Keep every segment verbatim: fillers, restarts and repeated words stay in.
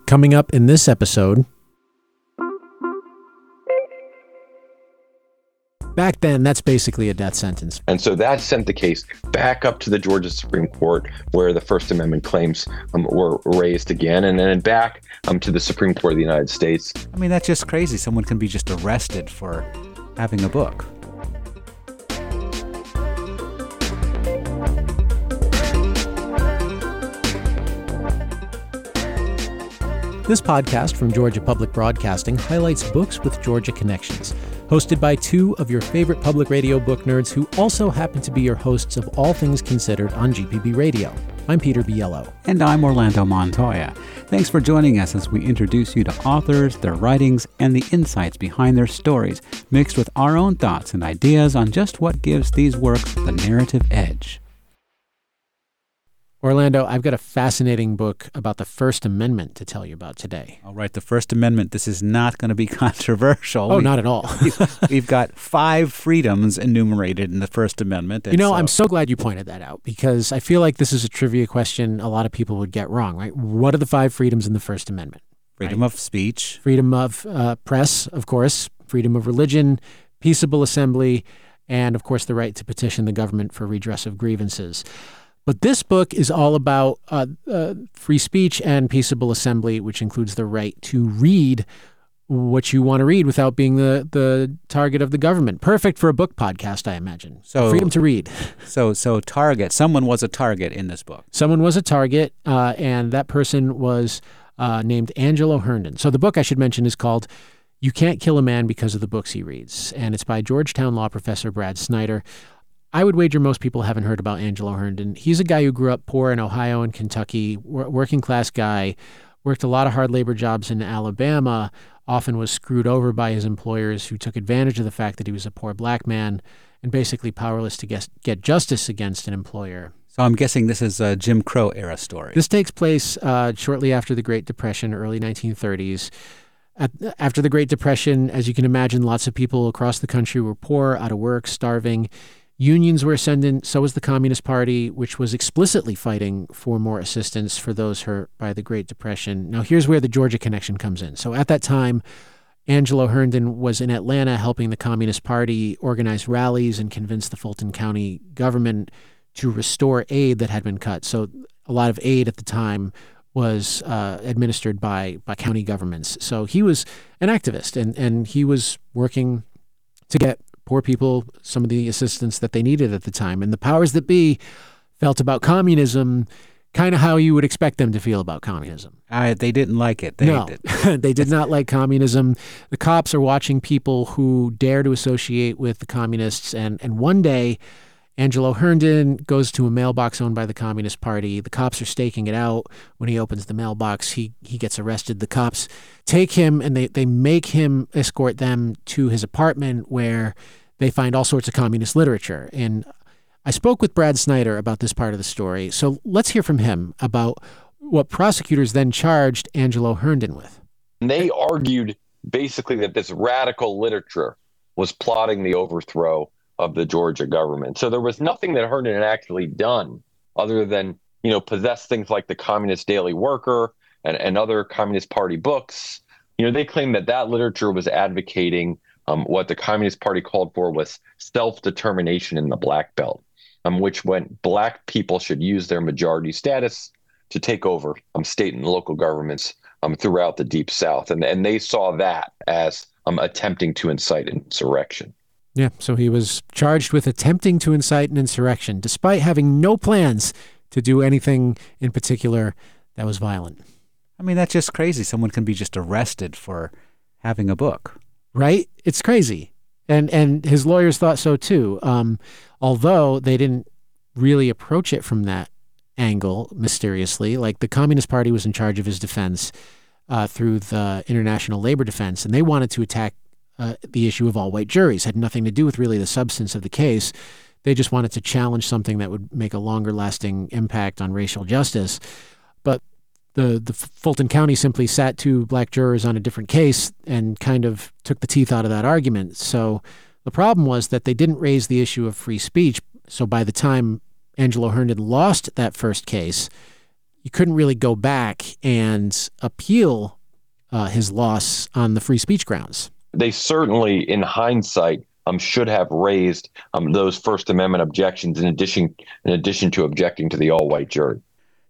Coming up in this episode, back then, that's basically a death sentence. And so that sent the case back up to the Georgia Supreme Court, where the First Amendment claims um, were raised again, and then back um, to the Supreme Court of the United States. I mean, that's just crazy. Someone can be just arrested for having a book. This podcast from Georgia Public Broadcasting highlights books with Georgia connections, hosted by two of your favorite public radio book nerds who also happen to be your hosts of All Things Considered on G P B Radio. I'm Peter Biello. And I'm Orlando Montoya. Thanks for joining us as we introduce you to authors, their writings, and the insights behind their stories, mixed with our own thoughts and ideas on just what gives these works the narrative edge. Orlando, I've got a fascinating book about the First Amendment to tell you about today. All right, the First Amendment. This is not going to be controversial. Oh, we, not at all. We've got five freedoms enumerated in the First Amendment. You know, so, I'm so glad you pointed that out, because I feel like this is a trivia question a lot of people would get wrong, right? What are the five freedoms in the First Amendment? Freedom right? of speech. Freedom of uh, press, of course. Freedom of religion, peaceable assembly, and, of course, the right to petition the government for redress of grievances. But this book is all about uh, uh, free speech and peaceable assembly, which includes the right to read what you want to read without being the, the target of the government. Perfect for a book podcast, I imagine. So freedom to read. So, so target. Someone was a target in this book. Someone was a target, uh, and that person was uh, named Angelo Herndon. So the book, I should mention, is called You Can't Kill a Man Because of the Books He Reads, and it's by Georgetown law professor Brad Snyder. I would wager most people haven't heard about Angelo Herndon. He's a guy who grew up poor in Ohio and Kentucky, working class guy, worked a lot of hard labor jobs in Alabama, often was screwed over by his employers who took advantage of the fact that he was a poor black man and basically powerless to get, get justice against an employer. So I'm guessing this is a Jim Crow era story. This takes place uh, shortly after the Great Depression, early nineteen thirties. At, after the Great Depression, as you can imagine, lots of people across the country were poor, out of work, starving. Unions were ascendant, so was the Communist Party, which was explicitly fighting for more assistance for those hurt by the Great Depression. Now, here's where the Georgia connection comes in. So at that time, Angelo Herndon was in Atlanta helping the Communist Party organize rallies and convince the Fulton County government to restore aid that had been cut. So a lot of aid at the time was uh, administered by, by county governments. So he was an activist, and, and he was working to get poor people some of the assistance that they needed at the time. And the powers that be felt about communism kind of how you would expect them to feel about communism. Uh, they didn't like it. They no, did. They did not like communism. The cops are watching people who dare to associate with the communists. And, and one day, Angelo Herndon goes to a mailbox owned by the Communist Party. The cops are staking it out. When he opens the mailbox, he he gets arrested. The cops take him and they, they make him escort them to his apartment, where they find all sorts of communist literature. And I spoke with Brad Snyder about this part of the story. So let's hear from him about what prosecutors then charged Angelo Herndon with. And they argued basically that this radical literature was plotting the overthrow of the Georgia government. So there was nothing that Herndon had actually done other than, you know, possess things like the Communist Daily Worker and, and other Communist Party books. You know, they claimed that that literature was advocating um, what the Communist Party called for was self-determination in the Black Belt, um, which meant Black people should use their majority status to take over um, state and local governments um, throughout the Deep South. And, and they saw that as um, attempting to incite insurrection. Yeah, so he was charged with attempting to incite an insurrection, despite having no plans to do anything in particular that was violent. I mean, that's just crazy. Someone can be just arrested for having a book. Right? It's crazy. And and his lawyers thought so too, um, although they didn't really approach it from that angle, mysteriously. Like, the Communist Party was in charge of his defense uh, through the International Labor Defense, and they wanted to attack Uh, the issue of all-white juries. Had nothing to do with really the substance of the case. They just wanted to challenge something that would make a longer-lasting impact on racial justice. But the, the Fulton County simply sat two black jurors on a different case and kind of took the teeth out of that argument. So the problem was that they didn't raise the issue of free speech. So by the time Angelo Herndon lost that first case, you couldn't really go back and appeal uh, his loss on the free speech grounds. They certainly, in hindsight, um, should have raised um, those First Amendment objections in addition in addition to objecting to the all-white jury.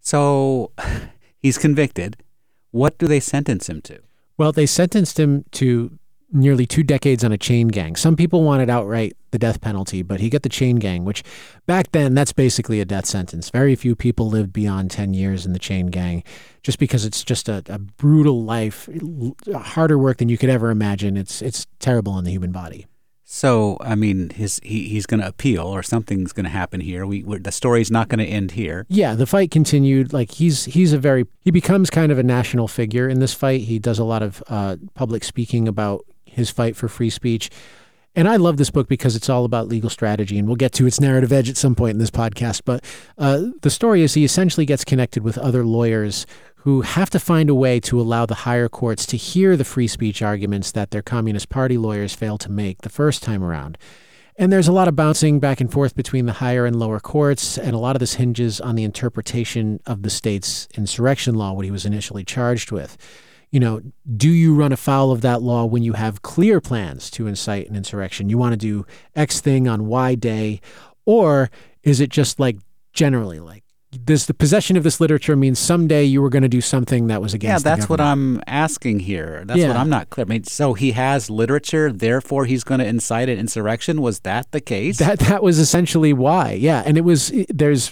So he's convicted. What do they sentence him to? Well, they sentenced him to nearly two decades on a chain gang. Some people wanted outright the death penalty, but he got the chain gang, which back then, that's basically a death sentence. Very few people lived beyond ten years in the chain gang, just because it's just a, a brutal life, harder work than you could ever imagine. It's it's terrible on the human body. So, I mean, his he, he's going to appeal, or something's going to happen here. We we're, the story's not going to end here. Yeah, the fight continued. Like he's he's a very he becomes kind of a national figure in this fight. He does a lot of uh, public speaking about his fight for free speech. And I love this book because it's all about legal strategy, and we'll get to its narrative edge at some point in this podcast. But uh, the story is he essentially gets connected with other lawyers who have to find a way to allow the higher courts to hear the free speech arguments that their Communist Party lawyers failed to make the first time around. And there's a lot of bouncing back and forth between the higher and lower courts, and a lot of this hinges on the interpretation of the state's insurrection law, what he was initially charged with. You know, do you run afoul of that law when you have clear plans to incite an insurrection? You want to do X thing on Y day, or is it just like generally like this? The possession of this literature means someday you were going to do something that was against. Yeah, that's the what I'm asking here. That's yeah. what I'm not clear. I mean, so he has literature, therefore he's going to incite an insurrection. Was that the case? That that was essentially why. Yeah, and it was. There's.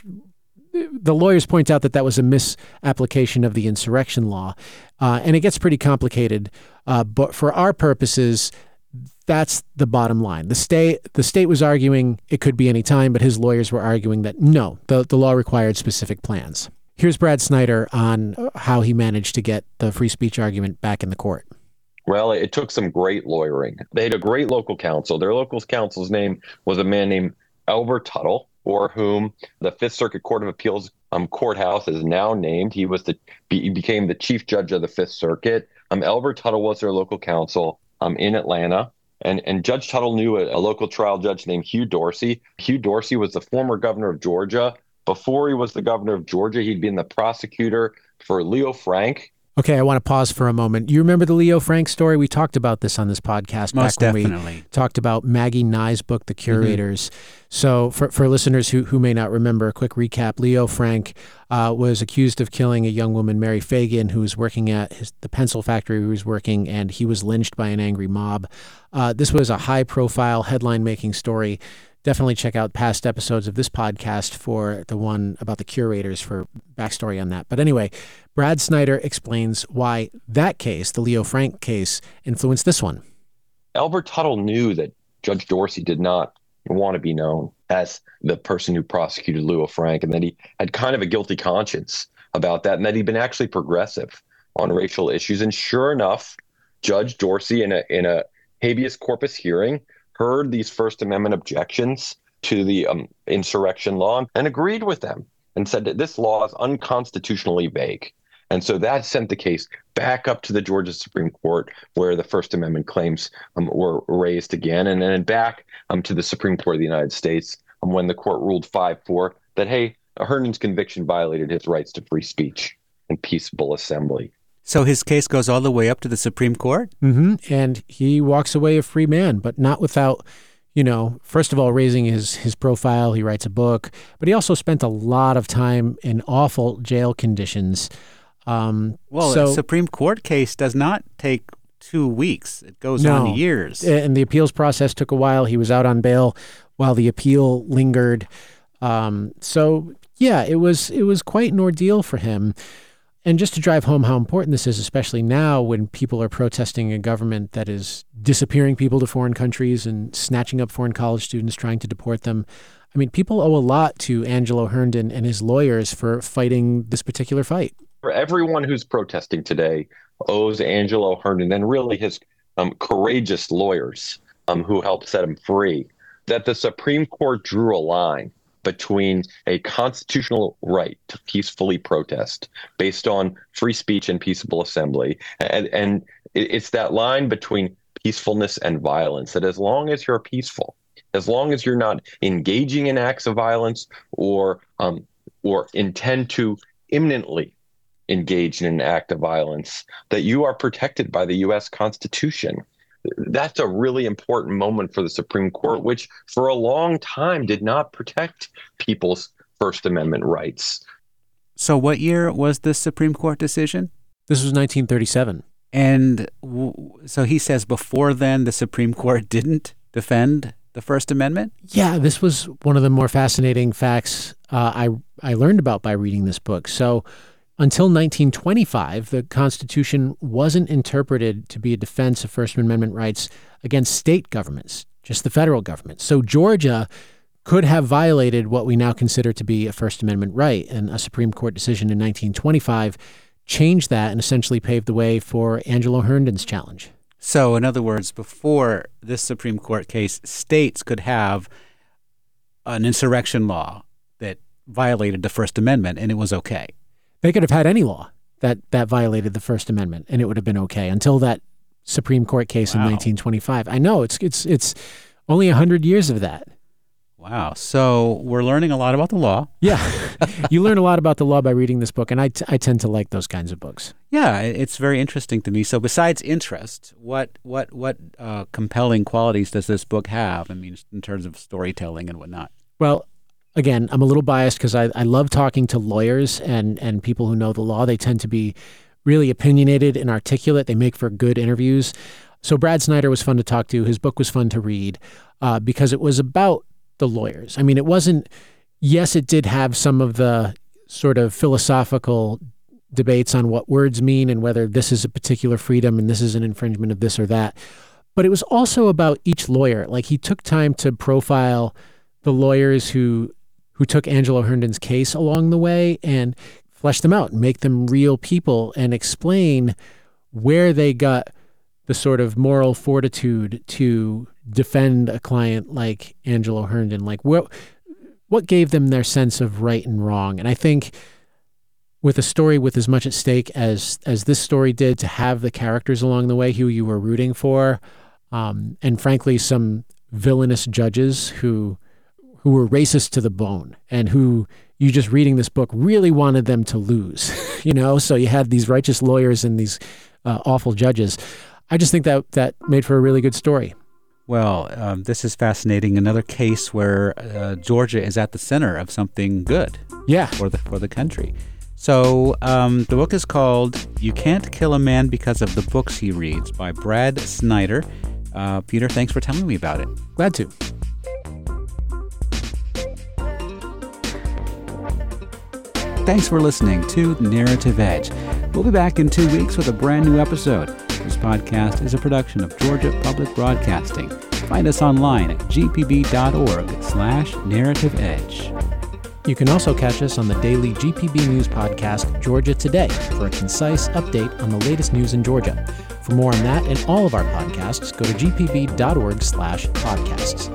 The lawyers point out that that was a misapplication of the insurrection law, uh, and it gets pretty complicated. Uh, but for our purposes, that's the bottom line. The state, the state was arguing it could be any time, but his lawyers were arguing that no, the, the law required specific plans. Here's Brad Snyder on how he managed to get the free speech argument back in the court. Well, it took some great lawyering. They had a great local counsel. Their local counsel's name was a man named Elbert Tuttle, for whom the Fifth Circuit Court of Appeals um, courthouse is now named. He was the he became the chief judge of the Fifth Circuit. Um, Elbert Tuttle was their local counsel um, in Atlanta. And, and Judge Tuttle knew a, a local trial judge named Hugh Dorsey. Hugh Dorsey was the former governor of Georgia. Before he was the governor of Georgia, he'd been the prosecutor for Leo Frank. Okay, I want to pause for a moment. You remember the Leo Frank story? We talked about this on this podcast Most back when definitely. we talked about Maggie Nye's book, The Curators. Mm-hmm. So for, for listeners who, who may not remember, a quick recap. Leo Frank uh, was accused of killing a young woman, Mary Fagan, who was working at his, the pencil factory where he was working, and he was lynched by an angry mob. Uh, this was a high-profile, headline-making story. Definitely check out past episodes of this podcast for the one about the Curators for backstory on that. But anyway, Brad Snyder explains why that case, the Leo Frank case, influenced this one. Elbert Tuttle knew that Judge Dorsey did not want to be known as the person who prosecuted Leo Frank, and that he had kind of a guilty conscience about that, and that he'd been actually progressive on racial issues. And sure enough, Judge Dorsey, in a in a habeas corpus hearing, heard these First Amendment objections to the um, insurrection law and agreed with them and said that this law is unconstitutionally vague. And so that sent the case back up to the Georgia Supreme Court, where the First Amendment claims um, were raised again, and then back um, to the Supreme Court of the United States um, when the court ruled five four that, hey, Herndon's conviction violated his rights to free speech and peaceable assembly. So his case goes all the way up to the Supreme Court? Mm-hmm. And he walks away a free man, but not without, you know, first of all, raising his, his profile. He writes a book, but he also spent a lot of time in awful jail conditions. Um, well, so, a Supreme Court case does not take two weeks. It goes no, on years. And the appeals process took a while. He was out on bail while the appeal lingered. Um, so, yeah, it was it was quite an ordeal for him. And just to drive home how important this is, especially now when people are protesting a government that is disappearing people to foreign countries and snatching up foreign college students, trying to deport them. I mean, people owe a lot to Angelo Herndon and his lawyers for fighting this particular fight. For everyone who's protesting today owes Angelo Herndon and really his um, courageous lawyers um, who helped set him free, that the Supreme Court drew a line between a constitutional right to peacefully protest based on free speech and peaceable assembly. And, and it's that line between peacefulness and violence, that as long as you're peaceful, as long as you're not engaging in acts of violence or um, or intend to imminently engaged in an act of violence, that you are protected by the U S Constitution. That's a really important moment for the Supreme Court, which for a long time did not protect people's First Amendment rights. So what year was this Supreme Court decision? This was nineteen thirty-seven. And w- so he says before then the Supreme Court didn't defend the First Amendment? Yeah, this was one of the more fascinating facts uh, I I learned about by reading this book. So until nineteen twenty-five, the Constitution wasn't interpreted to be a defense of First Amendment rights against state governments, just the federal government. So Georgia could have violated what we now consider to be a First Amendment right, and a Supreme Court decision in nineteen twenty-five changed that and essentially paved the way for Angelo Herndon's challenge. So, in other words, before this Supreme Court case, states could have an insurrection law that violated the First Amendment, and it was okay. They could have had any law that, that violated the First Amendment, and it would have been okay until that Supreme Court case wow. in nineteen twenty-five. I know, it's it's it's only one hundred years of that. Wow. So we're learning a lot about the law. Yeah. You learn a lot about the law by reading this book, and I, t- I tend to like those kinds of books. Yeah, it's very interesting to me. So besides interest, what what what uh, compelling qualities does this book have? I mean, in terms of storytelling and whatnot. Well, again, I'm a little biased because I, I love talking to lawyers and, and people who know the law. They tend to be really opinionated and articulate. They make for good interviews. So Brad Snyder was fun to talk to. His book was fun to read uh, because it was about the lawyers. I mean, it wasn't, yes, it did have some of the sort of philosophical debates on what words mean and whether this is a particular freedom and this is an infringement of this or that. But it was also about each lawyer. Like, he took time to profile the lawyers who who took Angelo Herndon's case along the way and flesh them out and make them real people and explain where they got the sort of moral fortitude to defend a client like Angelo Herndon. Like, what what gave them their sense of right and wrong? And I think with a story with as much at stake as as this story did, to have the characters along the way who you were rooting for, um, and frankly, some villainous judges who who were racist to the bone and who you just reading this book really wanted them to lose, you know? So you had these righteous lawyers and these uh, awful judges. I just think that that made for a really good story. Well, um, this is fascinating. Another case where uh, Georgia is at the center of something good yeah. for the for the country. So um, the book is called You Can't Kill a Man Because of the Books He Reads by Brad Snyder. Uh, Peter, thanks for telling me about it. Glad to. Thanks for listening to Narrative Edge. We'll be back in two weeks with a brand new episode. This podcast is a production of Georgia Public Broadcasting. Find us online at g p b dot org slash narrative edge. You can also catch us on the daily G P B News podcast, Georgia Today, for a concise update on the latest news in Georgia. For more on that and all of our podcasts, go to g p b dot org slash podcasts.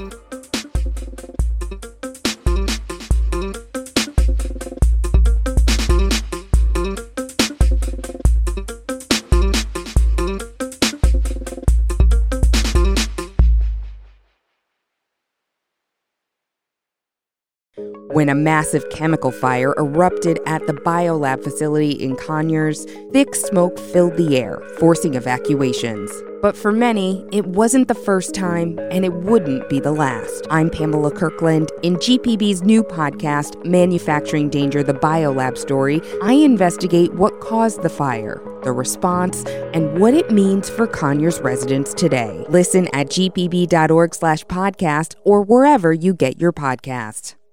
When a massive chemical fire erupted at the biolab facility in Conyers, thick smoke filled the air, forcing evacuations. But for many, it wasn't the first time, and it wouldn't be the last. I'm Pamela Kirkland. In G P B's new podcast, Manufacturing Danger, the Biolab Story, I investigate what caused the fire, the response, and what it means for Conyers residents today. Listen at g p b dot org slash podcast or wherever you get your podcasts.